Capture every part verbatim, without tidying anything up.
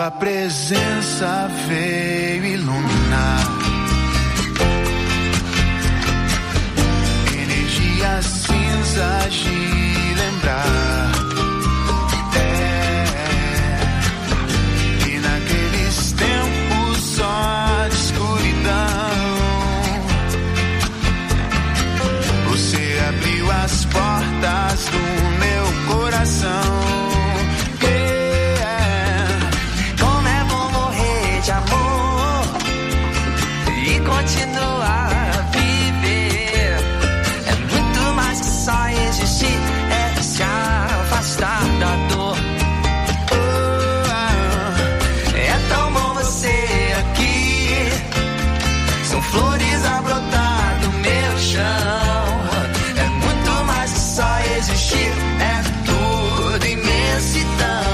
Tua presença veio iluminar. Energia cinza de lembrar. É, e naqueles tempos só de escuridão, você abriu as portas do meu coração. Continuar a viver é muito mais que só existir, é se afastar da dor. É tão bom você aqui, são flores a brotar do meu chão. É muito mais que só existir, é tudo imensidão.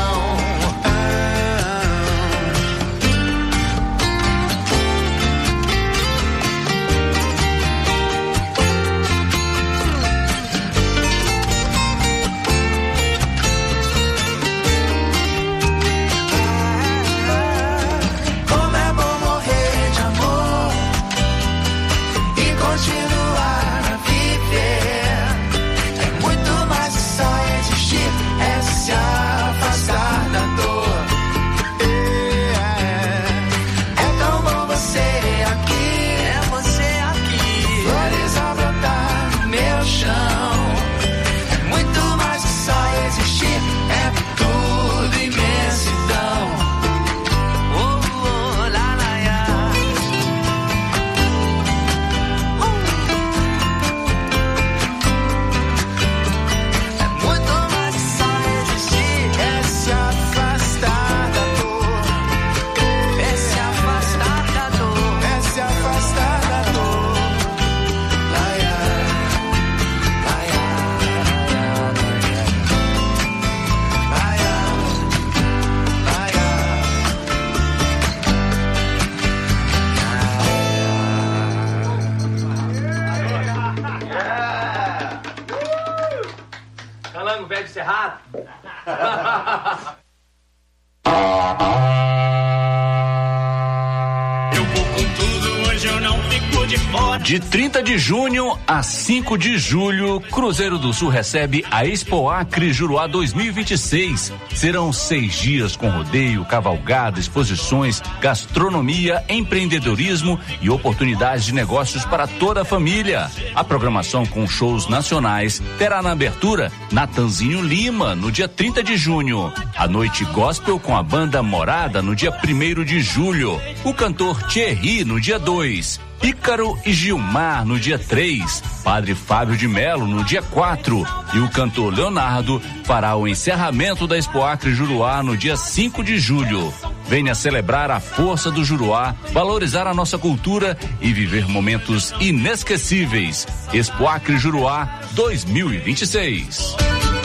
De trinta de junho a cinco de julho, Cruzeiro do Sul recebe a Expo Acre Juruá dois mil e vinte e seis. Serão seis dias com rodeio, cavalgada, exposições, gastronomia, empreendedorismo e oportunidades de negócios para toda a família. A programação com shows nacionais terá na abertura Natanzinho Lima, no dia trinta de junho. A noite gospel com a banda Morada, no dia primeiro de julho. O cantor Thierry, no dia dois. Ícaro e Gilmar no dia três, Padre Fábio de Melo no dia quatro e o cantor Leonardo fará o encerramento da Expo Acre Juruá no dia cinco de julho. Venha celebrar a força do Juruá, valorizar a nossa cultura e viver momentos inesquecíveis. Expo Acre Juruá dois mil e vinte e seis.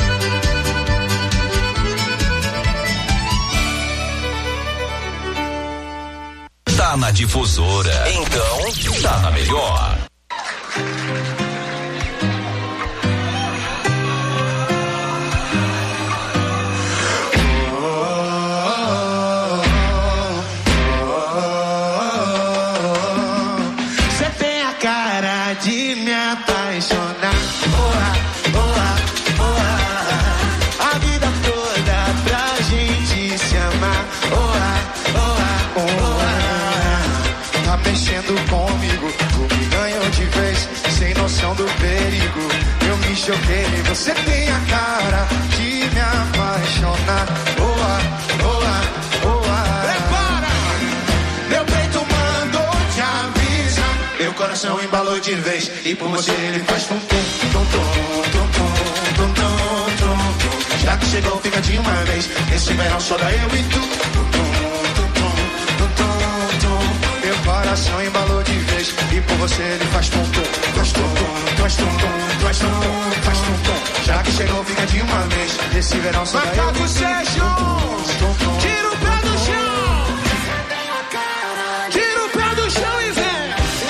Tá na Difusora, então tá na melhor. Você tem a cara de me apaixonar. Boa, boa, boa. A vida toda pra gente se amar. Boa, boa, boa. Tá mexendo comigo, tu me ganhou de vez, sem noção do perigo. Eu me choquei, você tem a cara de me apaixonar. Boa, boa, boa. Prepara! Meu peito mandou te avisar. Meu coração embalou de vez, e por você ele faz tum tum, tum tum, tum tum, tum tum, tum tum. Já que chegou, fica de uma vez, esse verão só dá eu e tu. Tum tum, tum tum, tum tum, tum. Meu coração embalou de vez, e por você ele faz tum tum, faz tum tum, faz tum tum, faz tum tum, faz tum tum. Já que chegou, fica de uma vez, esse verão só dá eu e tu. Macaco Sérgio, tira o pé do chão, tira o pé do chão e vem.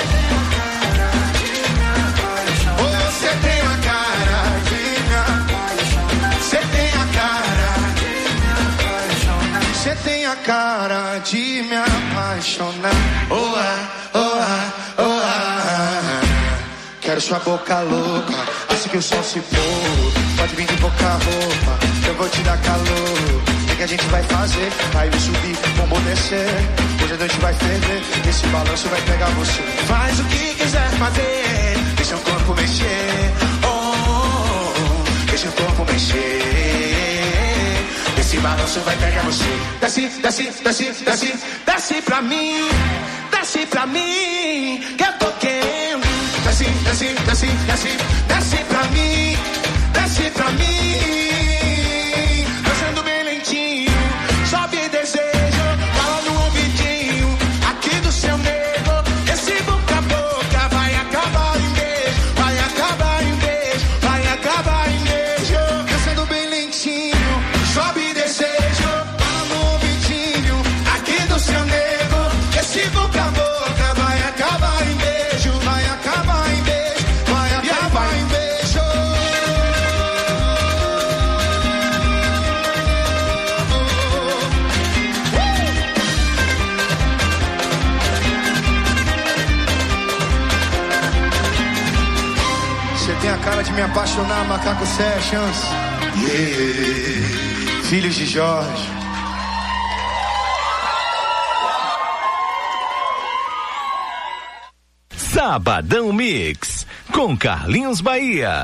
Você tem a cara de me apaixonar. Você tem a cara de me apaixonar. Você tem a cara de me apaixonar. Oh, ah, oh, ah, oh, ah. Quero sua boca louca, assim que o sol se pôr. Pode vir de boca roupa, eu vou te dar calor. O que a gente vai fazer? Vai subir, vamos descer. Hoje a noite vai ferver, esse balanço vai pegar você. Faz o que quiser fazer, deixa o corpo mexer. Oh, oh, oh, deixa o corpo mexer. Esse balanço vai pegar você. Desce, desce, desce, desce, desce pra mim. Desce pra mim, que eu tô querendo. Desce, desce, desce, desce, desce pra mim. Desce pra mim. Dançando bem lentinho, sobe desejo, fala no ouvidinho, aqui do seu nego. Esse boca a boca vai acabar em beijo, vai acabar em beijo, vai acabar em beijo. Dançando bem lentinho, sobe desejo, fala no ouvidinho, aqui do seu nego. Esse boca a boca vai acabar em beijo, vai acabar em beijo, vai acabar em beijo. Tem a cara de me apaixonar, macaco, cê é chance. Yeah. Filhos de Jorge. Sabadão Mix, com Carlinhos Bahia.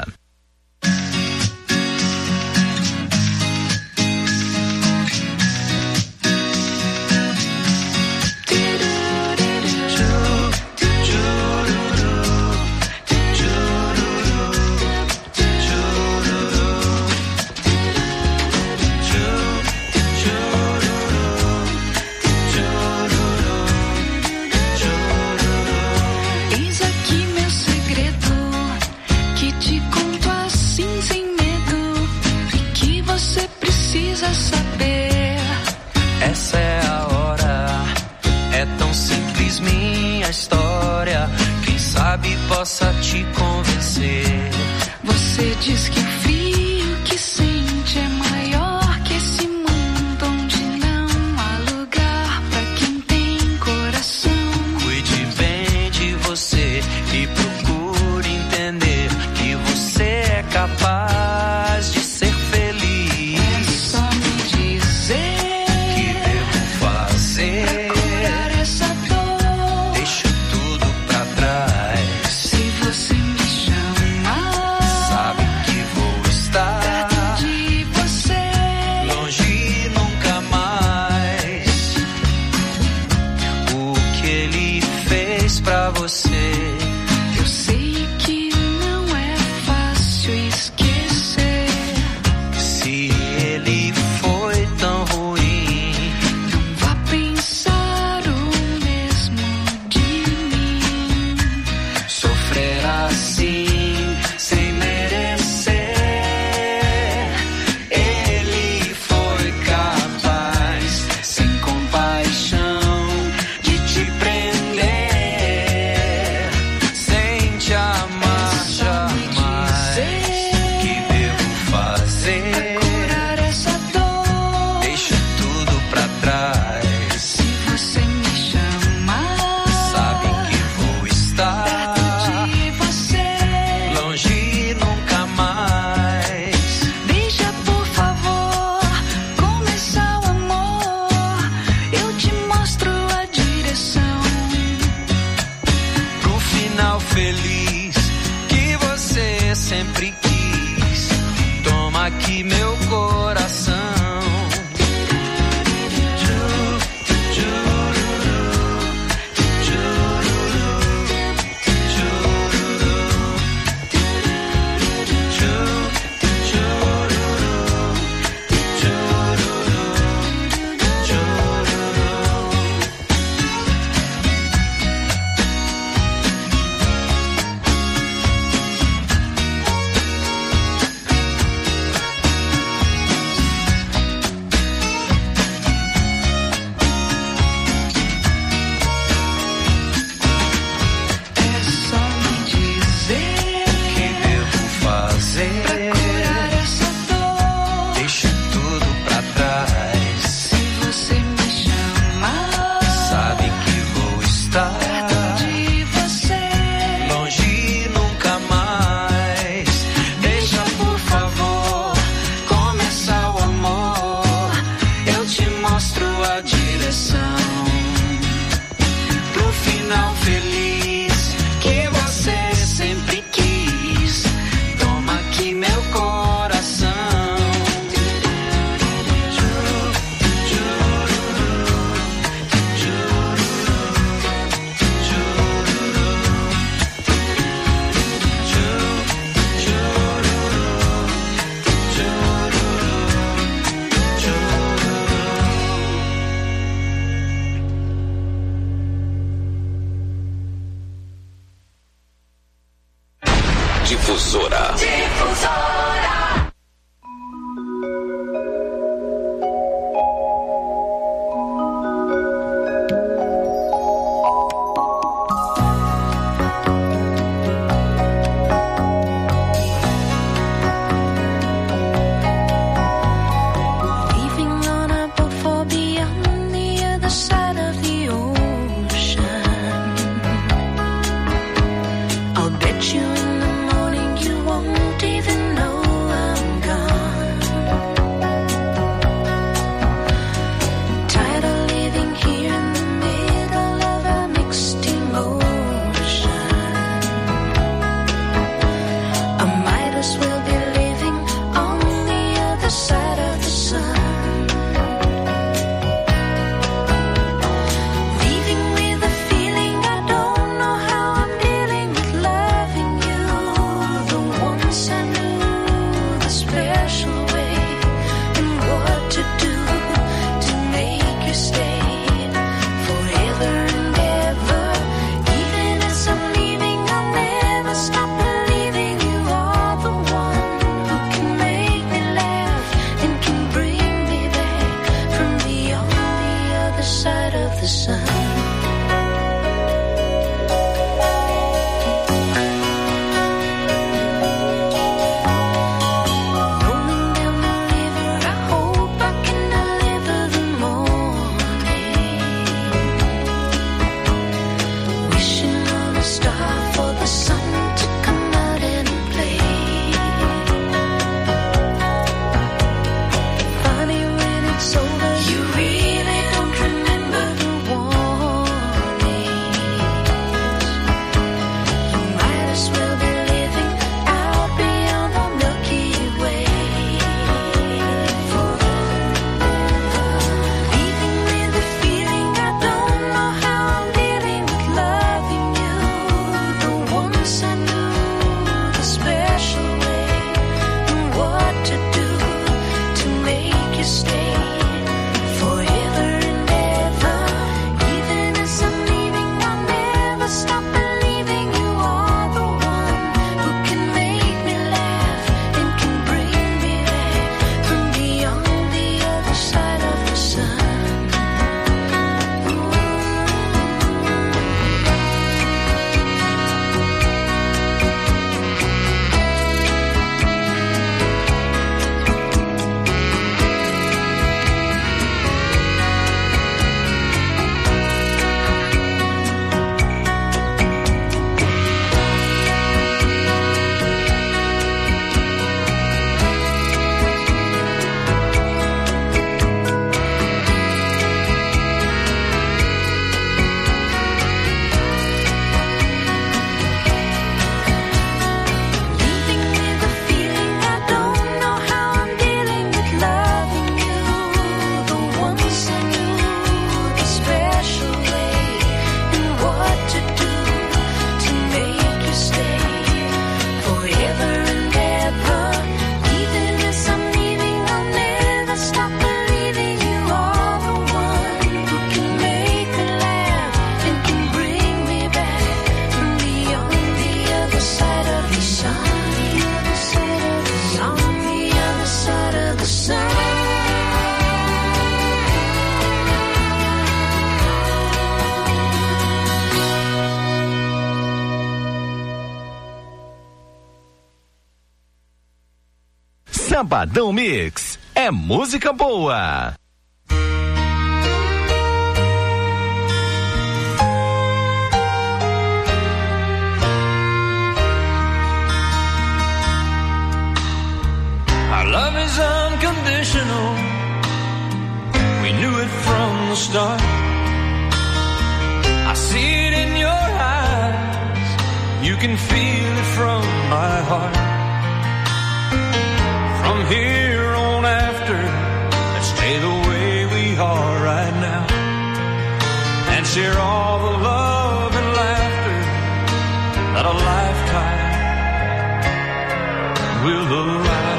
Possa te convencer. Você diz que o frio que sente é maior que esse mundo onde não há lugar pra quem tem coração. Cuide bem de você e procure entender que você é capaz de ser feliz. É só me dizer Sabadão Mix é música boa. Our love is unconditional. We knew it from the start. I see it in your eyes. You can feel it from my heart. From here on after, let's stay the way we are right now and share all the love and laughter that a lifetime will allow.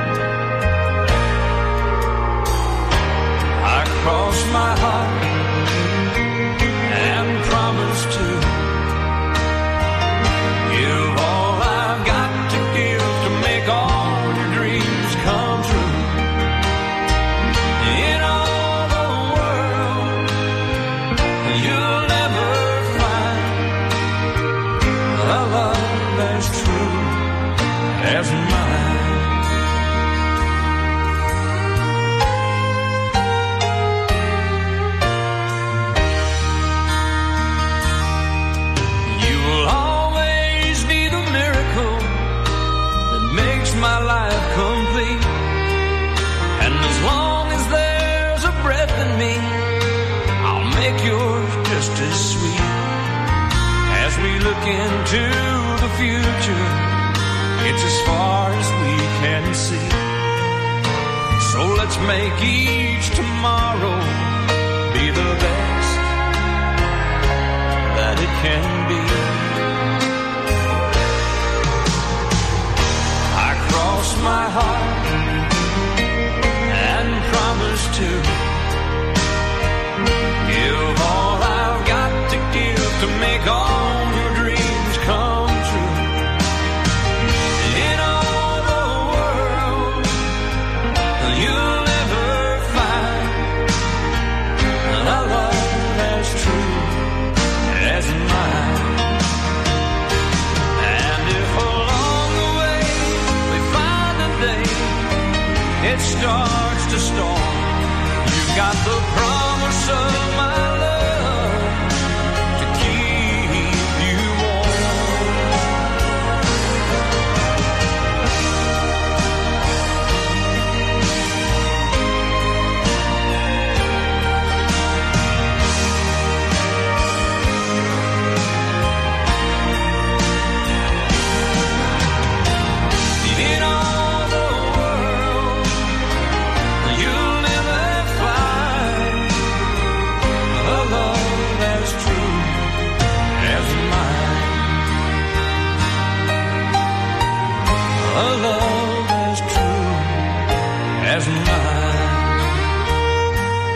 I cross my heart and promise to give all I've got to give to make all come true. In all the world, you'll never find a love as true as mine. You will always be the miracle that makes my life complete. And as long as there's a breath in me, I'll make yours just as sweet. As we look into the future, it's as far as we can see. So let's make each tomorrow be the best that it can be. I cross my heart and promise to give all I've got to give to make all your dreams come true. In all the world, you'll never find a love as true as mine. And if along the way we find a day it starts to storm, you've got the promise of my love to keep you warm.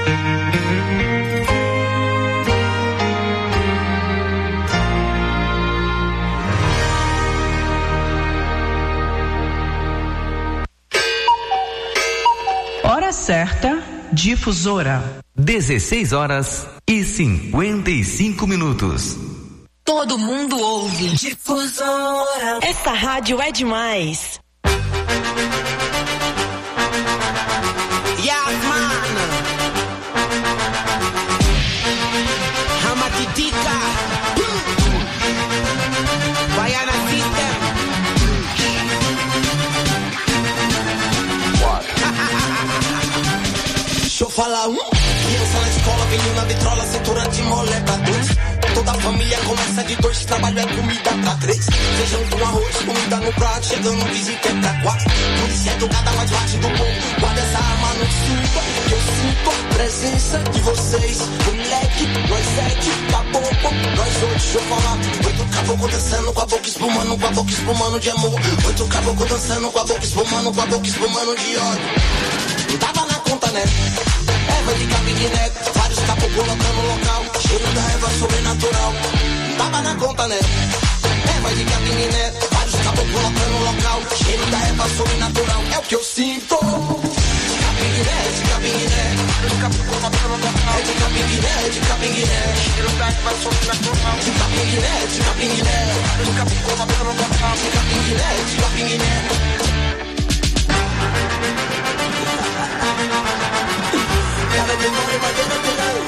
Hora certa, difusora. dezesseis horas e cinquenta e cinco minutos. Todo mundo ouve. Difusora. Essa rádio é demais. Yeah, man. Hamatitica. Baiana System. Deixa eu falar um. Criança na escola, venho na vitrola, cintura de mole pra dois. Toda a família começa de dois, trabalho é comida pra três. Feijão com arroz, comida no prato, chegando visita é pra quatro. Polícia educada, mais bate do povo. Guarda essa arma no cinto, que eu sinto a presença de vocês. Moleque, nós sete, caboclo, nós oito, deixa eu falar. Oito caboclo dançando com a boca espumando, com a boca espumando de amor. Oito caboclo dançando com a boca espumando, com a boca espumando de ódio. Não tava na conta, né? Erva de capim de neto, vários caboclos colocando no local. Cheiro da erva sobrenatural. Não tava na conta, né? Erva de capim de neto, vários caboclos colocando no local. Cheiro da erva sobrenatural. É o que eu sinto. De capim de neto, de capim de neto, vários caboclos colocando no local. É de capim de neto, de capim de neto. Cheiro da erva sobrenatural. De capim de neto, de capim de neto, vários caboclos colocando no local. De capim de neto, de capim de neto. Cara de mão e madeira de lei.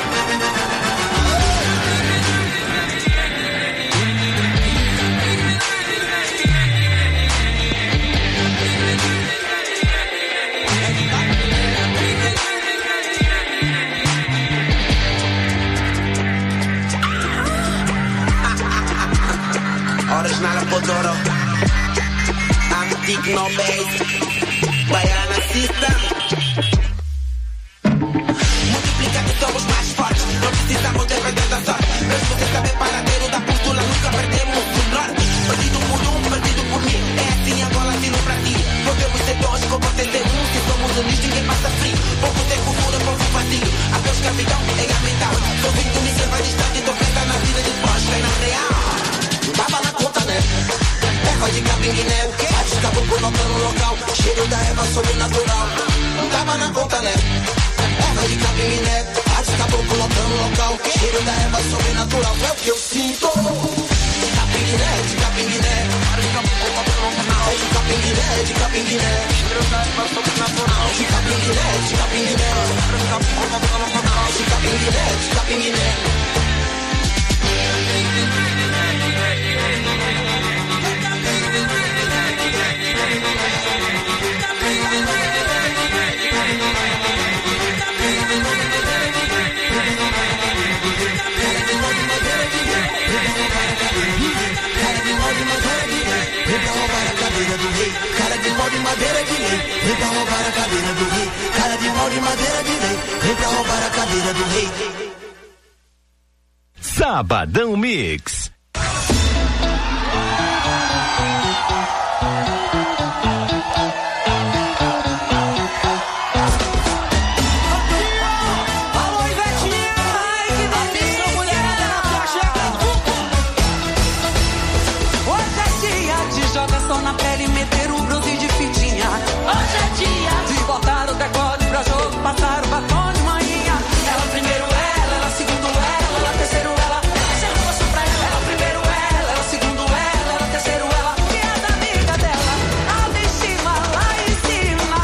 Original Potoro. Antique no base. Baiana System. Somos mais fortes, não precisamos depender da sorte. Mas você saber paradeiro da postura, nunca perdemos o norte. Partido por um, partido por mim. É assim agora, assim no Brasil. Podemos ser dois, como você ter um. Se somos unidos, ninguém passa frio. Povo sem cultura, povo vazio. Até os capitão é mental. Sou vindo, me serva distante. Tô pensando na vida de pós, que é na real. Não tava na conta, né? Erva de capim de neve, vários caboclos notando no local. Cheiro da erva sobrenatural. Não tava na conta, né? Erva de capim de neve, vários caboclos notando no local. Cheiro da erva sobrenatural, é o que eu sinto. De capim de neve, de capim de neve, vários caboclos notando no local. É de capim de neve, de capim de neve, cheiro da erva sobrenatural. De capim de neve, de capim de neve, vários caboclos notando no local. De capim de neve, de capim de neve. Cara de pau de madeira de lei, vem pra roubar a cadeira do rei. Cara de pau de madeira de lei, vem pra roubar a cadeira do rei. Sabadão Mix. Na pele meter o bronze de fitinha. Hoje é dia de botar o decote pra jogo, passar o batom de manhã. Ela primeiro ela, ela segundo ela, ela terceiro ela. Essa é rosto pra ela. Ela primeiro ela, ela segundo ela, ela terceiro ela. E as amigas dela, lá de cima, lá em cima.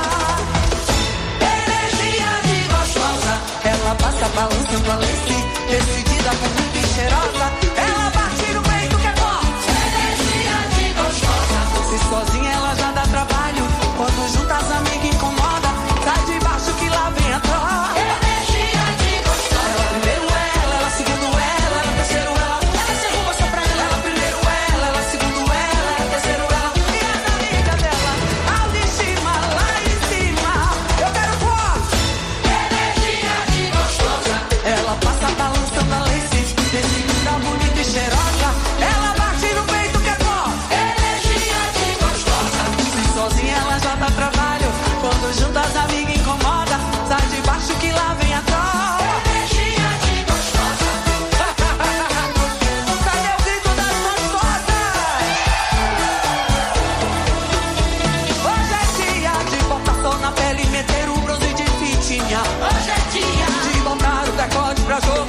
Energia de gostosa. Ela passa balançando a lace, decidida, bonita e cheirosa. Ela bate no peito que é forte. Sozinha ela já dá trabalho. Quando junta as amigas incomoda. Sai de baixo que lá vem a troca. Energia de gostosa. Ela primeiro ela, ela segundo ela, ela terceiro ela. Ela se arruma só pra ela. Ela primeiro ela, ela segundo ela, ela terceiro ela. E as amigas dela, lá de cima, lá em cima. Eu quero forte. Energia de gostosa. Ela passa balançando a lace, decidindo a mulher.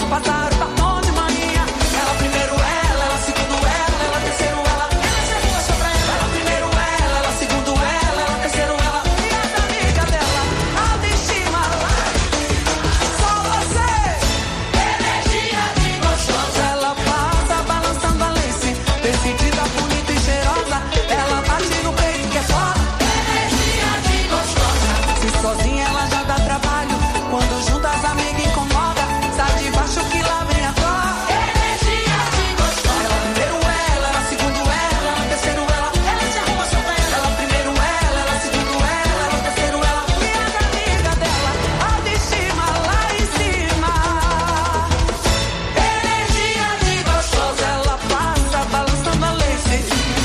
o pássaro tá bom de manhã. Ela primeiro ela, ela segundo ela, ela terceiro ela. Ela chegou só pra ela. Ela primeiro ela, ela segundo ela, ela terceiro ela. E as amigas dela, autoestima lá. Só você, energia de gostosa. Ela passa balançando a lace, decidida, bonita e cheirosa. Ela bate no peito que é foda. Energia de gostosa. Se sozinha ela já dá trabalho. Quando junta as amigas incomoda. Sai de baixo que lá vem a dor. Energia de gostosa. Ela primeiro ela, ela segundo ela, ela terceiro ela. Ela se arruma só pra ela. Ela primeiro ela, ela segundo ela, ela terceiro ela. E as amigas dela, autoestima lá em cima. Energia de gostosa. Ela passa balançando a lace.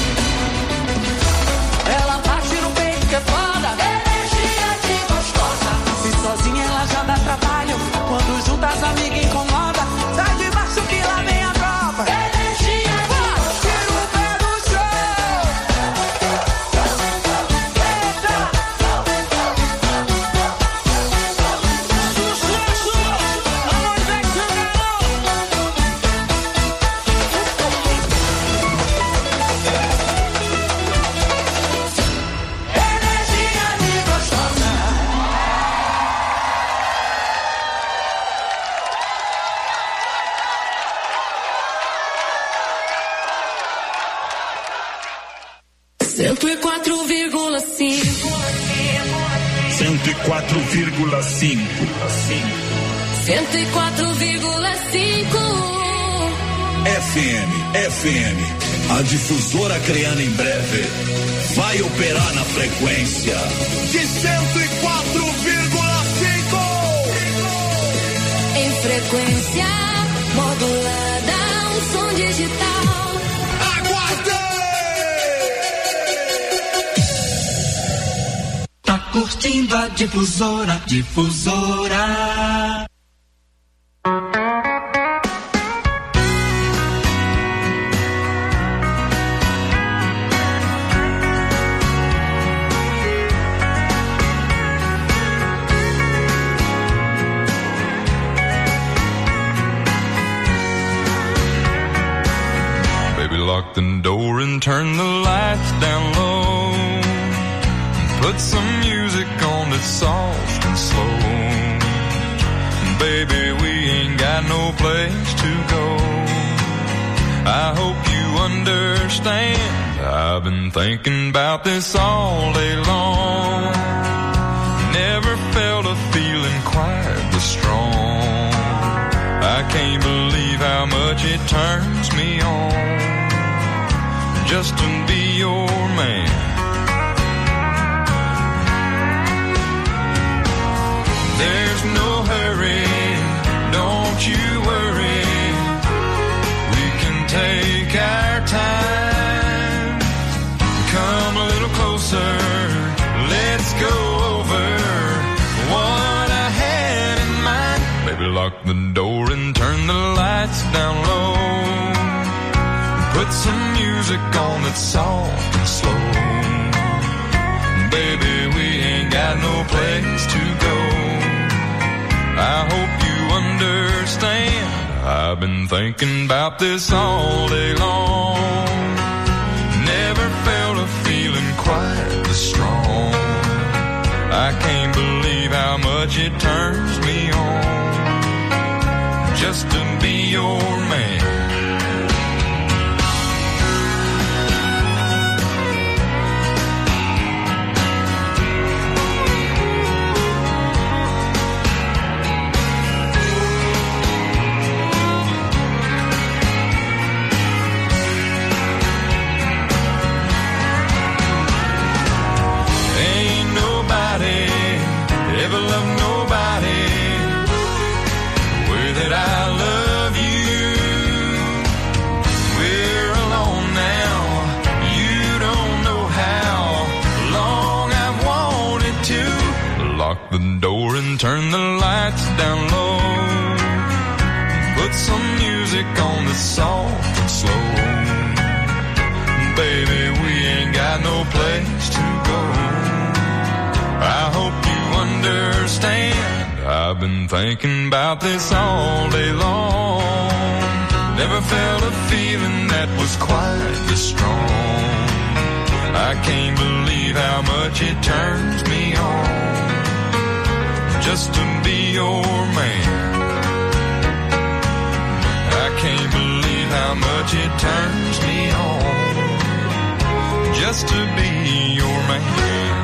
Ela bate no peito que é foda. Energia de gostosa. Se sozinha ela já dá trabalho. Quando junta as amigas incomoda. Sai de baixo que lá vem a tropa. Energia de gostosa. Tira o pé do chão. Eita. Sucesso. A noite é que energia de gostosa. Cento e quatro vírgula cinco. cento e quatro vírgula cinco. Cento e quatro vírgula cinco. F M, F M. A difusora Acreana em breve vai operar na frequência de cento e quatro vírgula cinco. Em frequência modulada, um som digital. Aguarde! Tá curtindo a difusora, difusora. Baby, lock the door and turn the lights down low. Put some music on that's soft and slow. Baby, we ain't got no place to go. I hope you understand. I've been thinking about this all day long. Never felt a feeling quite this strong. I can't believe how much it turns me on just to be your man. There's no hurry, don't you worry. We can take our time. Come a little closer, let's go over what I had in mind. Baby, lock the door and turn the lights down low. Put some music on that's soft and slow. Baby, we ain't got no place to go. I hope you understand. I've been thinking about this all day long. Never felt a feeling quite this strong. I can't believe how much it turns me on just to be your man. Ever love nobody the way that I love you. We're alone now, you don't know how long I've wanted to. Lock the door and turn the lights down low. Put some music on that's soft and slow. Baby, we ain't got no place to go. I hope you understand. I've I've been thinking about this all day long. Never felt a feeling that was quite this strong. I can't believe how much it turns me on just to be your man. I can't believe how much it turns me on just to be your man.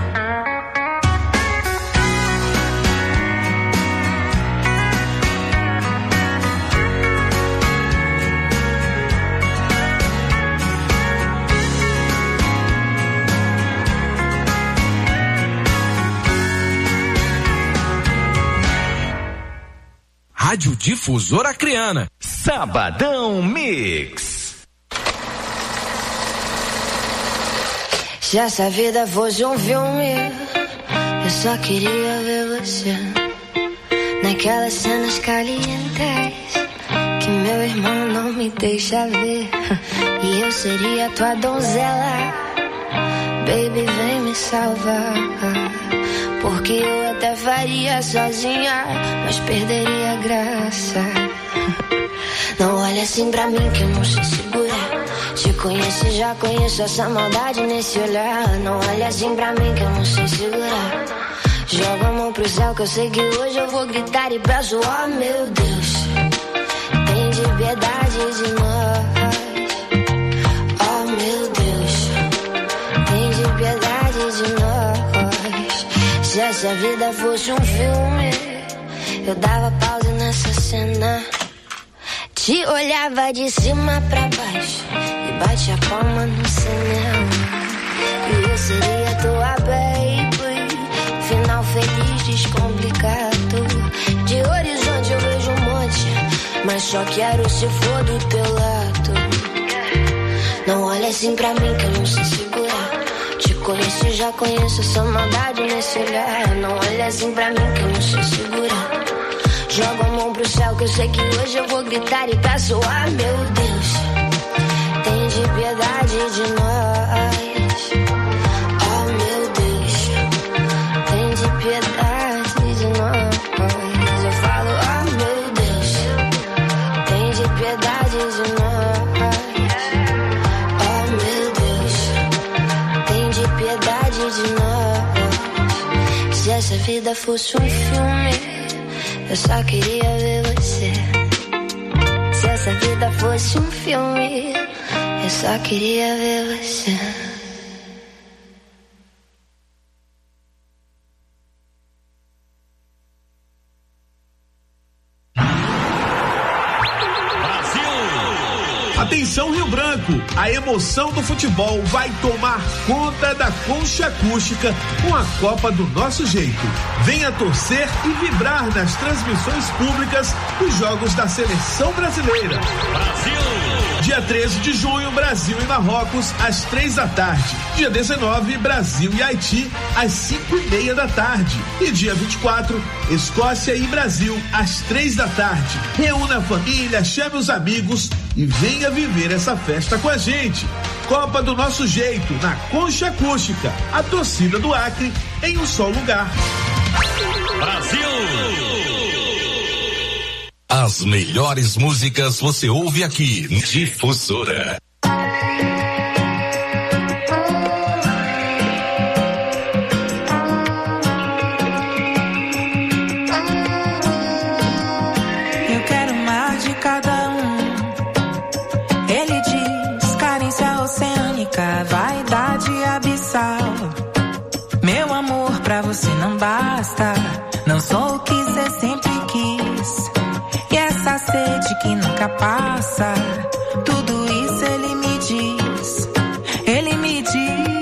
Rádio Difusora Acreana. Sabadão Mix. Se essa vida fosse um filme, eu só queria ver você naquelas cenas calientes que meu irmão não me deixa ver. E eu seria tua donzela, baby, vem me salvar. Porque eu até faria sozinha, mas perderia a graça. Não olha assim pra mim que eu não sei segurar. Te conheço, já conheço essa maldade nesse olhar. Não olha assim pra mim que eu não sei segurar. Joga a mão pro céu que eu sei que hoje eu vou gritar e peço, oh meu Deus, tem de piedade de nós. Oh meu Deus, tem de piedade de nós. Se essa vida fosse um filme, eu dava pausa nessa cena. Te olhava de cima pra baixo e bate a palma no cinema. E eu seria tua baby, final feliz, descomplicado. De horizonte eu vejo um monte, mas só quero se for do teu lado. Não olha assim pra mim que eu não sei segurar. Te conheço, já conheço essa maldade nesse olhar. Não olha assim pra mim que eu não sei segurar. Jogo a mão pro céu que eu sei que hoje eu vou gritar e peço, ah meu Deus, tem de piedade de nós. Oh meu Deus, tem de piedade de nós. Eu falo, ah meu Deus, tem de piedade de nós. Oh meu Deus, tem de piedade de nós. Se essa vida fosse um filme, eu só queria ver você. Se essa vida fosse um filme, eu só queria ver você. Atenção Rio Branco, a emoção do futebol vai tomar conta da Concha Acústica com a Copa do Nosso Jeito. Venha torcer e vibrar nas transmissões públicas dos jogos da Seleção Brasileira. Brasil! Dia treze de junho, Brasil e Marrocos, às três da tarde. Dia dezenove, Brasil e Haiti, às cinco e meia da tarde. E dia vinte e quatro, Escócia e Brasil, às três da tarde. Reúna a família, chame os amigos e venha viver essa festa com a gente. Copa do Nosso Jeito, na Concha Acústica. A torcida do Acre em um só lugar. Brasil! As melhores músicas você ouve aqui. Difusora. Eu quero mais de cada um. Ele diz carência oceânica, vaidade abissal. Meu amor pra você não basta. Não sou o que você sempre quis. E essa sede que nunca passa, tudo isso ele me diz. Ele me diz,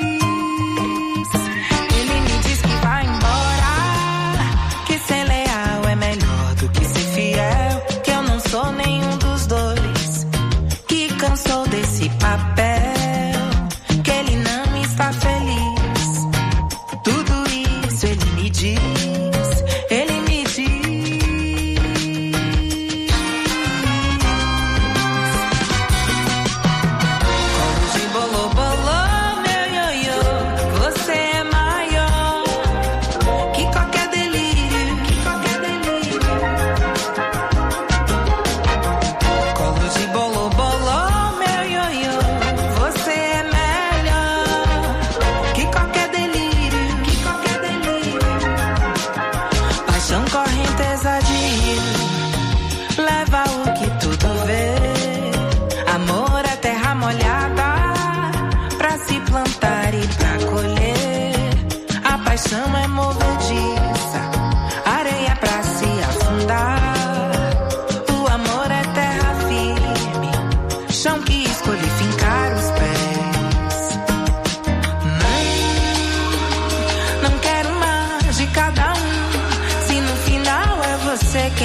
ele me diz que vai embora, que ser leal é melhor do que ser fiel, que eu não sou nenhum dos dois, que cansou desse papel, que ele não está feliz. Tudo isso ele me diz, ele me diz.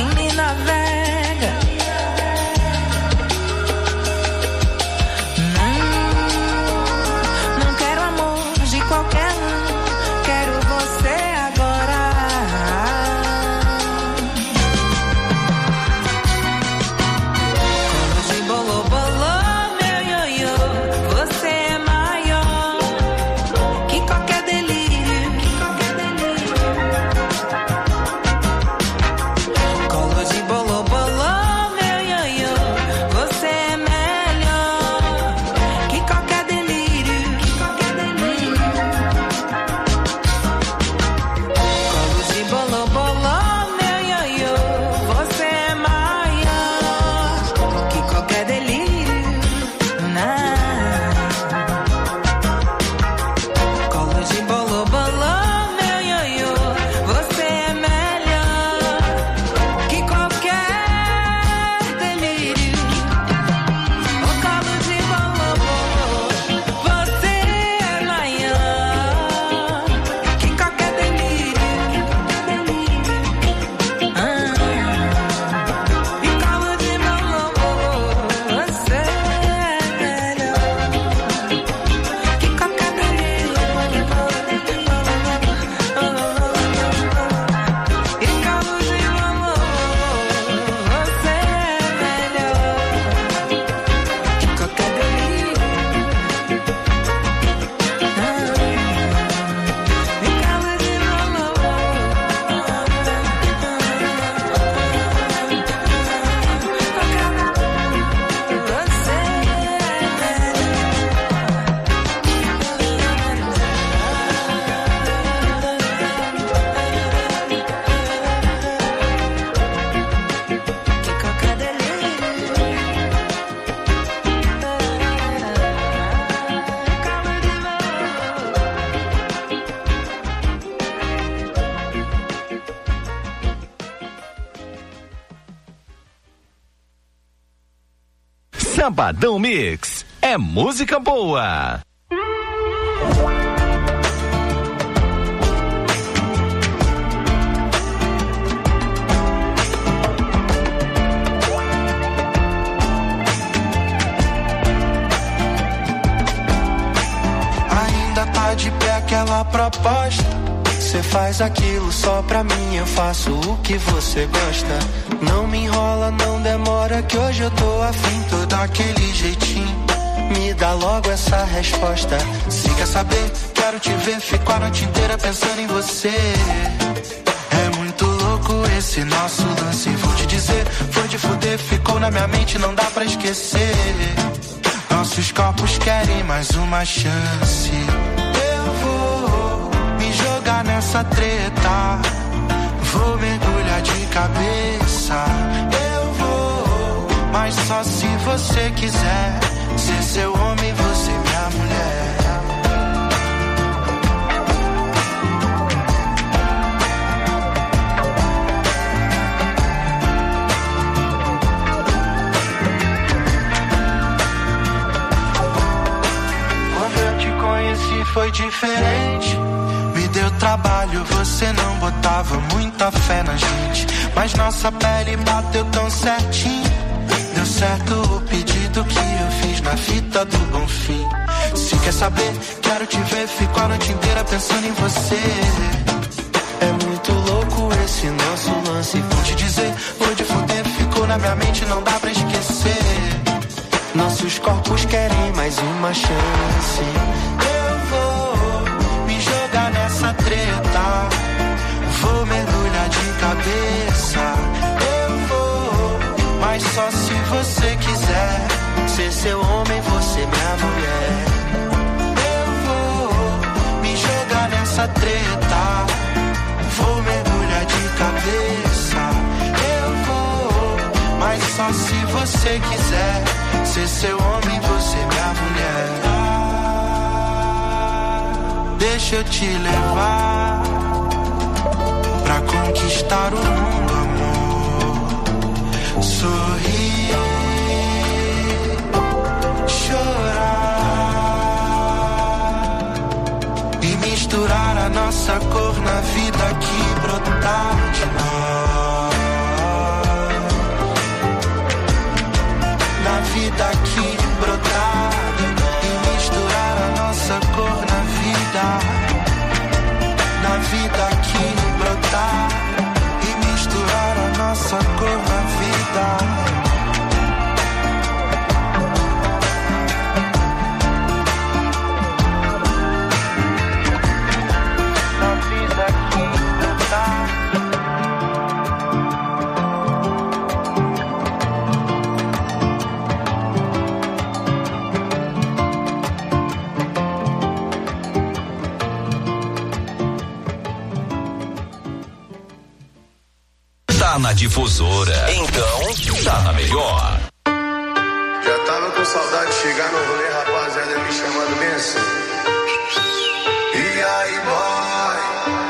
me navega. Não, não quero amor de qualquer um, quero você agora. Quando de bolô, bolô, meu ioiô, você é maior que qualquer delírio, que qualquer delírio. Colo de bolô, bolô, meu ioiô, você é melhor que qualquer delírio, que qualquer delírio. Colo de bolô, bolô, meu ioiô, você é maior que qualquer delírio. Não. Colo de bolô, bolô, meu ioiô, você é melhor que qualquer delírio. O colo de bolô, bolô, você é maior que qualquer delírio. Ah. E colo de bolô, bolô, você é melhor que qualquer delírio. E colo de bolô, você é melhor que qualquer delírio. Sabadão Mix é música boa. Ainda tá de pé aquela proposta. Cê faz aquilo só pra mim, eu faço o que você gosta. Não me enrola, não demora, que hoje eu tô afim, tô daquele jeitinho. Me dá logo essa resposta. Se quer saber, quero te ver, fico a noite inteira pensando em você. É muito louco esse nosso lance, vou te dizer, foi de fuder, ficou na minha mente, não dá pra esquecer. Nossos corpos querem mais uma chance. Eu vou me jogar nessa treta, vou mergulhar de cabeça. Eu vou, mas só se você quiser. Ser seu homem, você minha mulher. Quando eu te conheci foi diferente. Me deu trabalho, você não botava muita fé na gente. Mas nossa pele bateu tão certinho. Deu certo o pedido que eu fiz na fita do Bonfim. Se quer saber, quero te ver, fico a noite inteira pensando em você. É muito louco esse nosso lance, vou te dizer, foi de fuder, ficou na minha mente, não dá pra esquecer. Nossos corpos querem mais uma chance. Eu vou me jogar nessa treta, vou mergulhar de cabeça. Eu vou, mas só se você quiser. Ser seu homem, você minha mulher. Eu vou me jogar nessa treta, vou mergulhar de cabeça. Eu vou, mas só se você quiser. Ser seu homem, você minha mulher. Deixa eu te levar pra conquistar o mundo, amor. Sorrir, chorar e misturar a nossa cor na vida que brotar de nós. tá. Na Difusora, então tá na melhor. Já tava com saudade de chegar no rolê, rapaziada, me chamando bem assim. E aí, boy?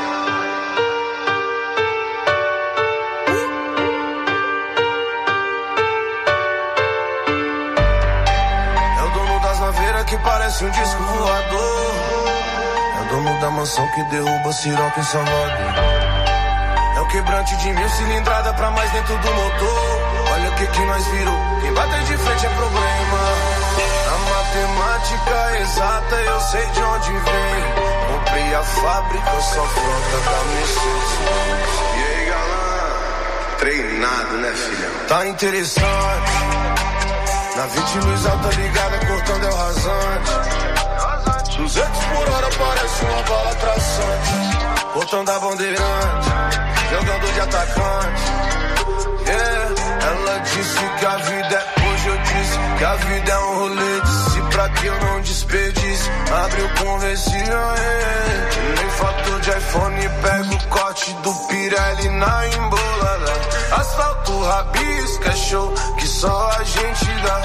É o dono das naveiras que parece um disco voador. É o dono da mansão que derruba Siroca em Salvador. Quebrante de mil cilindrada pra mais dentro do motor. Olha o que que nós virou, quem bater de frente é problema. A matemática exata eu sei de onde vem. Comprei a fábrica, só frota da Mercedes. E aí, galã? Treinado, né, filhão? Tá interessante. Na vinte luz alta ligada, cortando é o rasante. duzentos por hora parece uma bala traçante. Botando a bandeirante, jogando de atacante. Yeah. Ela disse que a vida é hoje, eu disse que a vida é um rolê. Disse pra que eu não desperdice. Abre o conversível, yeah. Nem fator de iPhone, pega o corte do Pirelli na embolada. Asfalto, rabisco, é show que só a gente dá.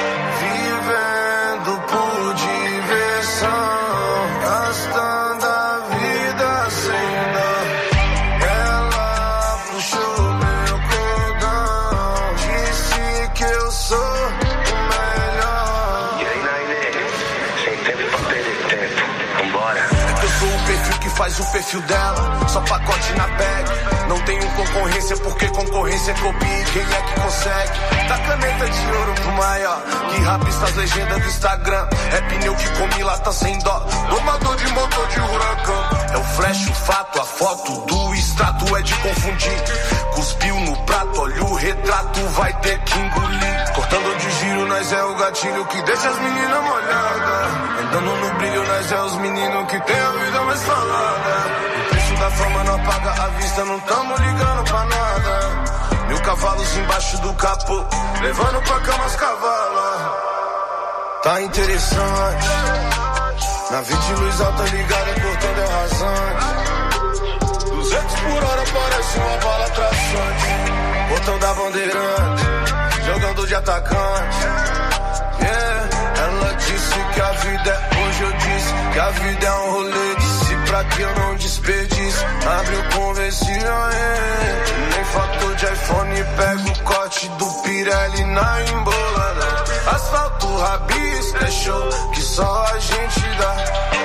Vivendo por diversão, gastando a vida sem dó. Ela puxou meu cordão, disse que eu sou o melhor. E aí, Naine, sem tempo pra perder tempo, vambora. É que eu sou o perfil que faz o perfil dela, só pacote na bag. Não tenho concorrência porque concorrência é copia. Quem é que consegue? Da caneta de ouro pro maior, que rabisca as legendas do Instagram. É pneu que come lata sem dó, domador de motor de huracão. É o flash, o fato, a foto do extrato é de confundir. Cuspiu no prato, olha o retrato, vai ter que engolir. Cortando de giro, nós é o gatilho que deixa as meninas molhadas. Andando no brilho, nós é os meninos que tem a vida mais falada. O preço da fama não apaga a vista, não tamo ligando pra nada. Mil cavalos embaixo do capô, levando pra cama as cavalas. Tá interessante. Na vinte luz alta ligada, cortando é rasante. duzentos por hora parece uma bala traçante. Botão da bandeirante, jogando de atacante. Yeah. Ela disse que a vida é hoje, eu disse que a vida é um rolê. Disse pra que eu não desperdice. Abre o conversível, yeah. Nem fator de iPhone, pega o corte do Pirelli na embolada. Asfalto, rabisco, é show que só a gente dá.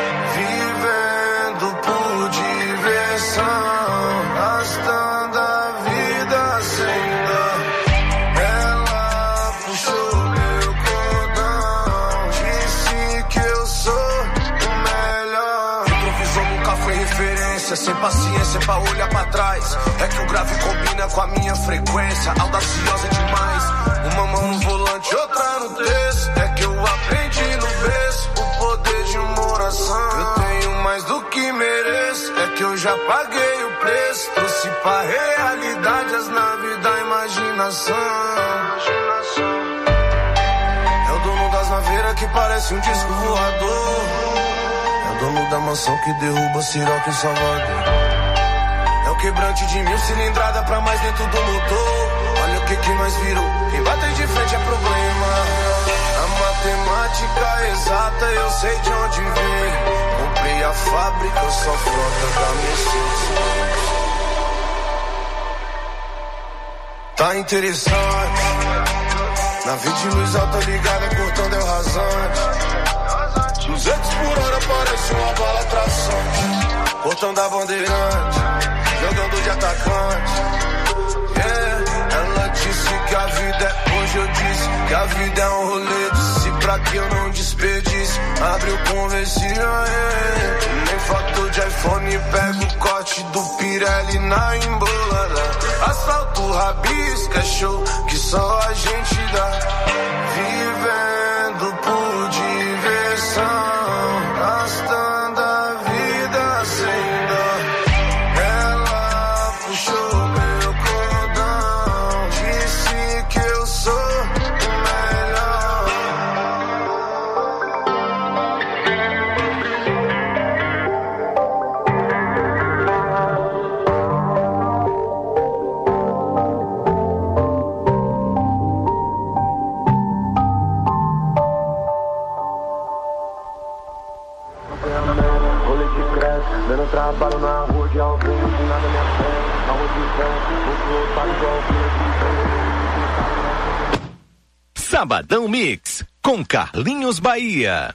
Vivendo por diversão, gastando a vida sem dó. Ela puxou meu cordão, disse que eu sou o melhor. Improvisou, nunca foi referência, sem paciência pra olhar pra trás. É que o grave combina com a minha frequência, audaciosa demais. Uma mão no volante, outra no texto. É que eu aprendi no berço o poder de uma oração. Eu tenho mais do que mereço, é que eu já paguei o preço. Trouxe pra realidade as naves da imaginação. É o dono das naveiras que parece um disco voador. É o dono da mansão que derruba Siroca em Salvador. É o quebrante de mil cilindrada pra mais dentro do motor. Olha o que que nós virou, quem bater de frente é problema. A matemática exata eu sei de onde vem. Comprei a fábrica, só frota da Mercedes. Tá interessante. Na vinte luz alta ligada, cortando é o rasante. duzentos por hora parece uma bala traçante. Botão da bandeirante, jogando de atacante. Yeah. Ela disse que a vida é hoje, eu disse que a vida é um rolê. Disse pra que eu não desperdice. Abre o conversível, yeah. Nem fator de iPhone, pega o corte do pirata. Pirelli na embolada. Asfalto, rabisca, show que só a gente dá. Vivendo por diversão, gastando a vida sem dó. Ela puxou meu cordão, disse que eu sou o melhor. Dando trabalho na rua de alguém, de nada me afeta. Aonde vem, o flow tá igual. Sabadão Mix, com Carlinhos Bahia.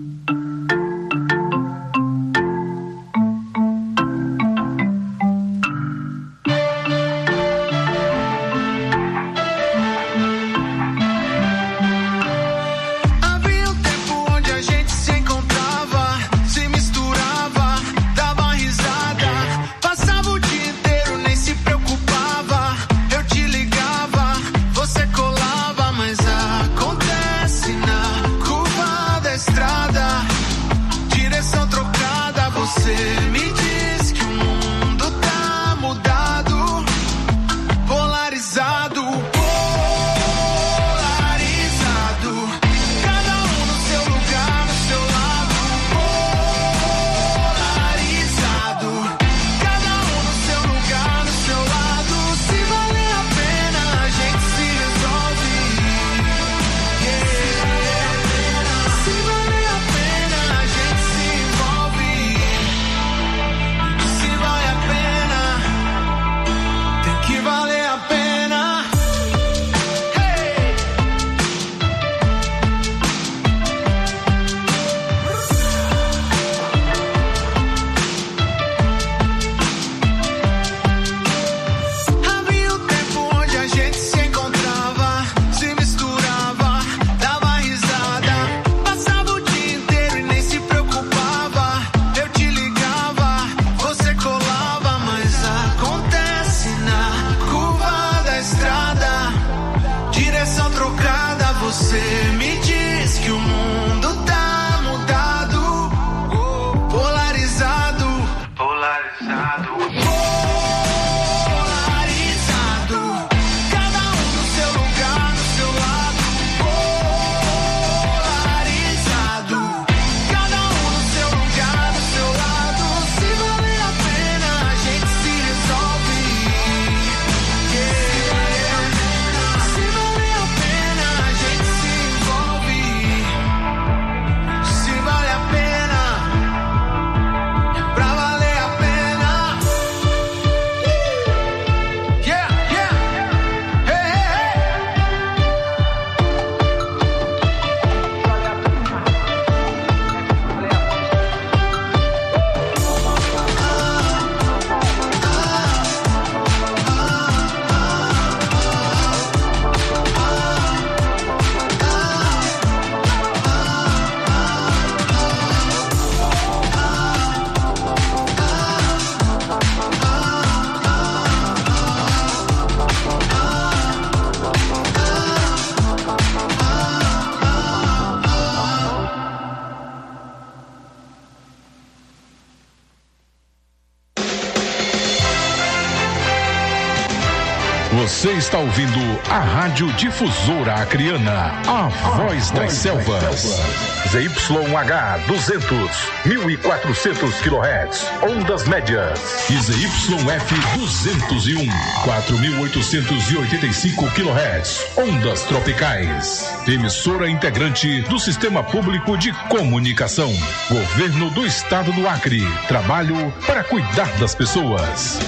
Você está ouvindo a Rádio Difusora Acreana, a voz das selvas. Z Y H duzentos, mil e quatrocentos quilohertz, ondas médias. E Z Y F duzentos e um, quatro mil oitocentos e oitenta e cinco quilohertz, ondas tropicais. Emissora integrante do Sistema Público de Comunicação. Governo do Estado do Acre. Trabalho para cuidar das pessoas.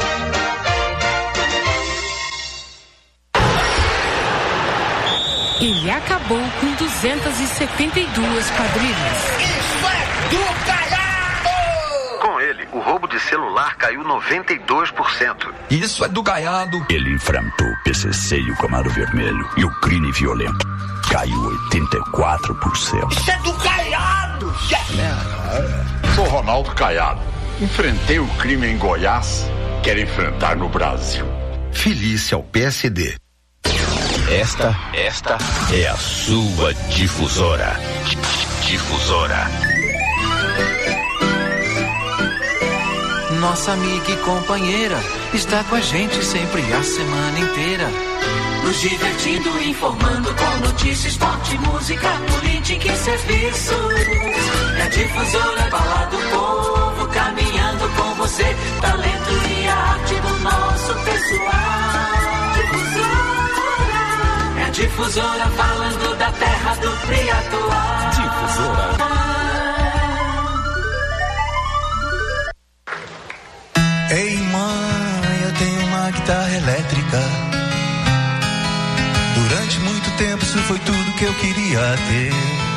Ele acabou com duzentas e setenta e duas quadrilhas. Isso é do Gaiado! Com ele, o roubo de celular caiu noventa e dois por cento. Isso é do Gaiado! Ele enfrentou o P C C e o Camaro Vermelho. E o crime violento caiu oitenta e quatro por cento. Isso é do Gaiado! Sou Ronaldo Caiado. Enfrentei o crime em Goiás quer enfrentar no Brasil. Filie-se ao P S D. Esta, esta é a sua difusora. Difusora. Nossa amiga e companheira está com a gente sempre a semana inteira. Nos divertindo, informando com notícias, esporte, música, política e serviços. É a difusora, fala do povo, caminhando com você. Talento e a arte do nosso pessoal. Difusora. É a difusora falando da terra do Priatuá. Difusora. Ei mãe, eu tenho uma guitarra elétrica. Durante muito tempo isso foi tudo que eu queria ter.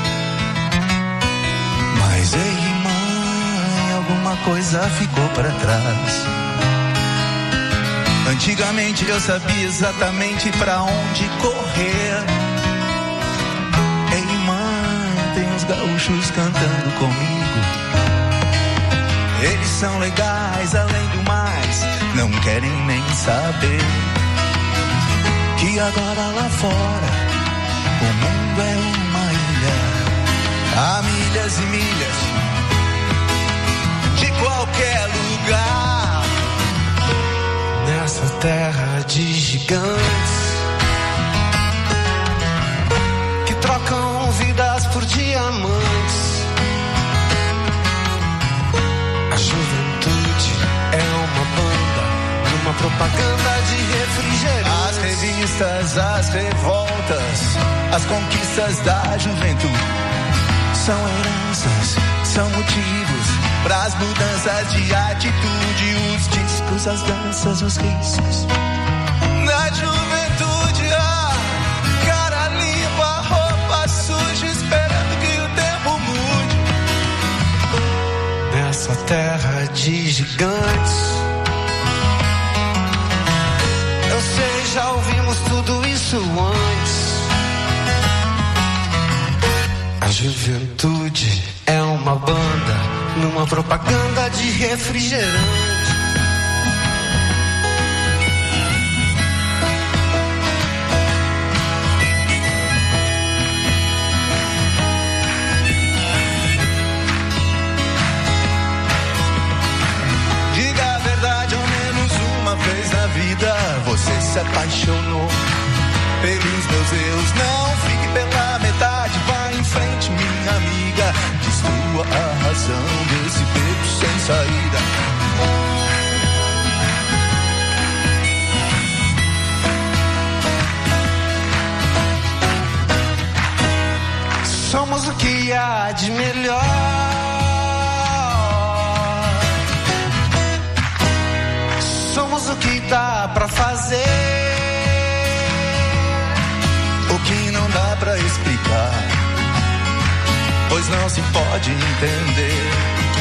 Mas ei mãe, alguma coisa ficou para trás. Antigamente eu sabia exatamente pra onde correr. Ei mãe, tem uns gaúchos cantando comigo. Eles são legais, além do mais, não querem nem saber que agora lá fora o mundo é uma ilha, há milhas e milhas de qualquer lugar. Nessa terra de gigantes que trocam vidas por diamantes. A juventude é uma banda numa propaganda de refrigerante. As revistas, as revoltas, as conquistas da juventude são heranças, são motivos pras mudanças de atitude. Os discos, as danças, os risos na juventude. Ah, cara limpa, roupa suja, esperando que o tempo mude. Nessa terra de gigantes, eu sei, já ouvimos tudo isso antes. A juventude é uma banda numa propaganda de refrigerante. Diga a verdade, ao menos uma vez na vida você se apaixonou pelos meus erros. Não fique pela metade, vá em frente, minha amiga. Destrua a razão desse beco sem saída. Somos o que há de melhor. Somos o que dá pra fazer, o que não dá pra explicar, pois não se pode entender.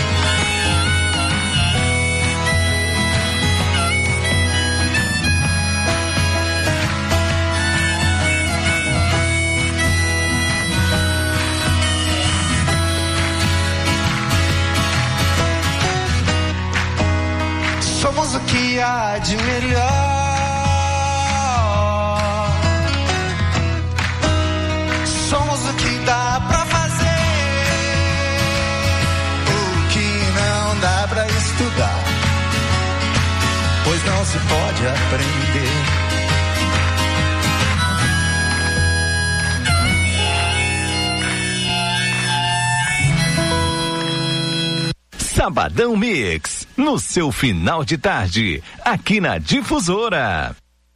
Somos o que há de melhor. Somos o que dá pra fazer, o que não dá pra estudar, pois não se pode aprender. Sabadão Mix, no seu final de tarde, aqui na Difusora.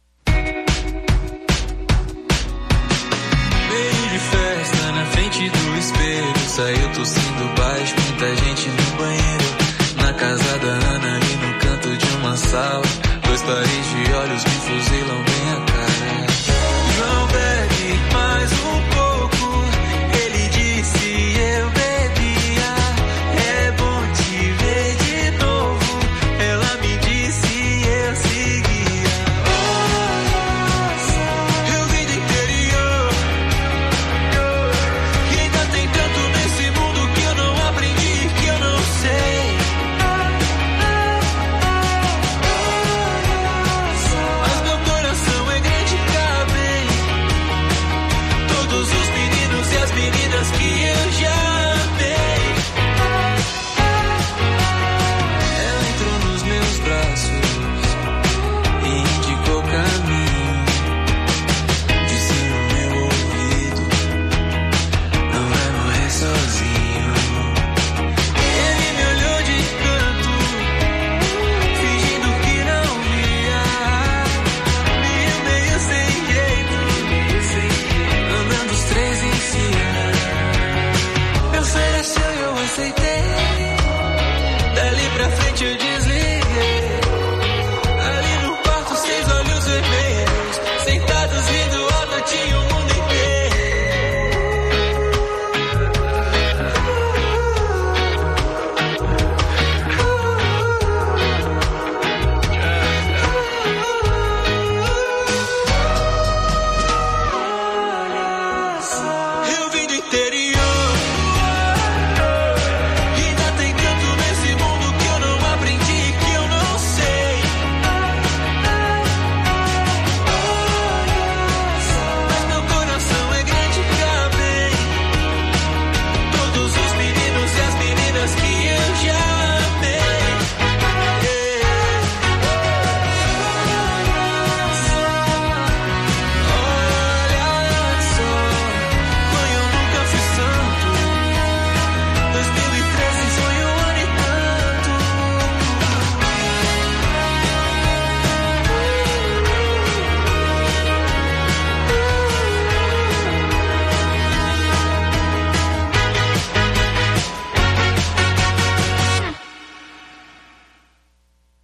Meio de festa na frente do espelho, saiu tossindo baixo, muita gente no banheiro. Na casa da Ana e no canto de uma sala, dois pares de olhos me fuzilam bem a cara. Não bebe mais um pouco, ele disse, eu bebia. É bom te ver de novo, ela me disse, eu seguia. Eu vim do interior, e ainda tem tanto nesse mundo que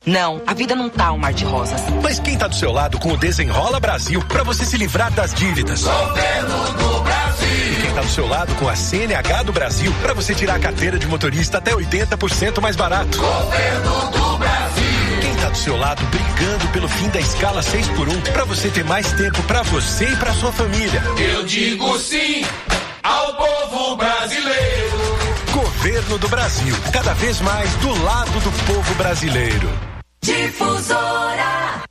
Não, a vida não tá um mar de rosas. Mas quem tá do seu lado com o Desenrola Brasil pra você se livrar das dívidas? Governo do Brasil. Quem tá do seu lado com a C N H do Brasil pra você tirar a carteira de motorista até oitenta por cento mais barato? Governo do Brasil. Quem tá do seu lado brigando pelo fim da escala seis por um pra você ter mais tempo pra você e pra sua família? Eu digo sim ao povo brasileiro. Governo do Brasil, cada vez mais do lado do povo brasileiro. Difusora.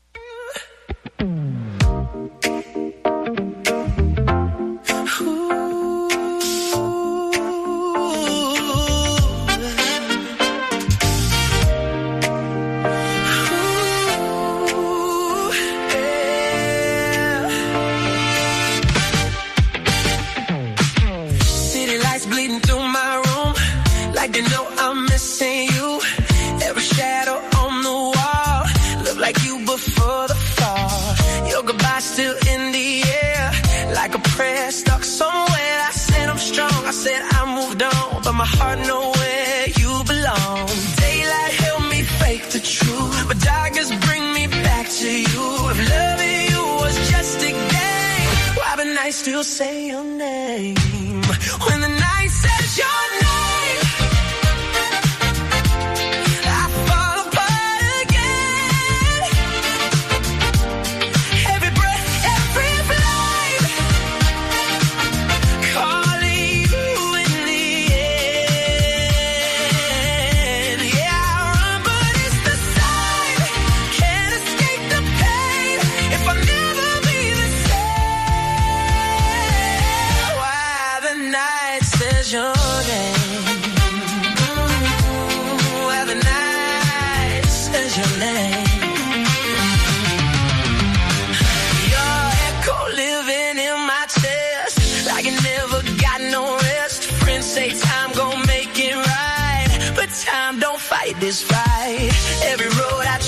Like they know I'm missing you. Every shadow on the wall look like you before the fall. Your goodbye still in the air, like a prayer stuck somewhere. I said I'm strong, I said I moved on, but my heart know where you belong. Daylight helped me fake the truth, but darkness bring me back to you. If loving you was just a game, why the night still say your name? When the night says your name, time don't fight this fight. Every road I